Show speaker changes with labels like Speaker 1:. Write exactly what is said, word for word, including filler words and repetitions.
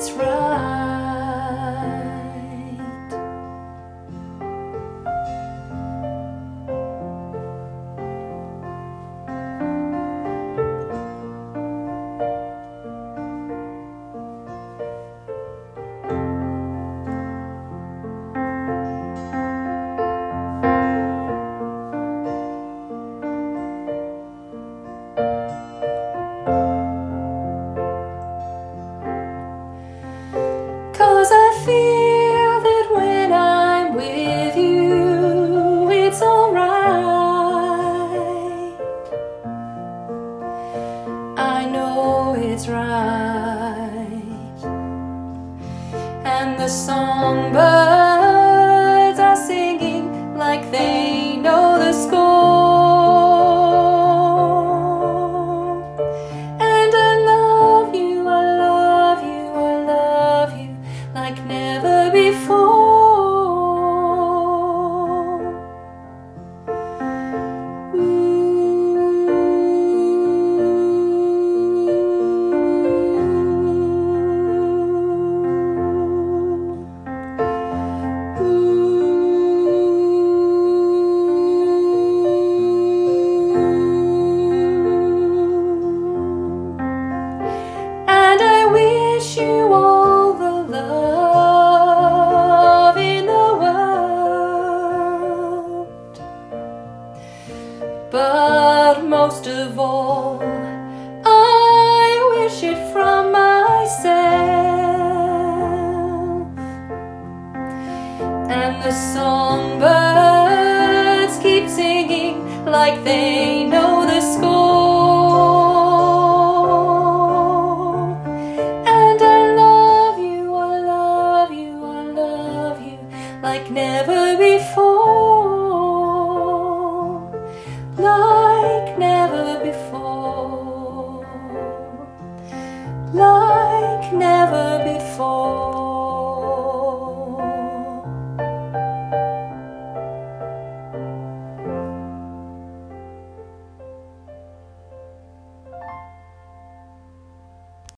Speaker 1: it's right. Cause I feel that when I'm with you, it's alright. I know it's right. And the songbirds are singing like they know the score. And I love you, I love you, I love you like never before. And I wish you all the love in the world, but most of all, I wish it from myself. And the songbirds keep singing like they know the score. And I love you, I love you, I love you like never before. Like never before. Like never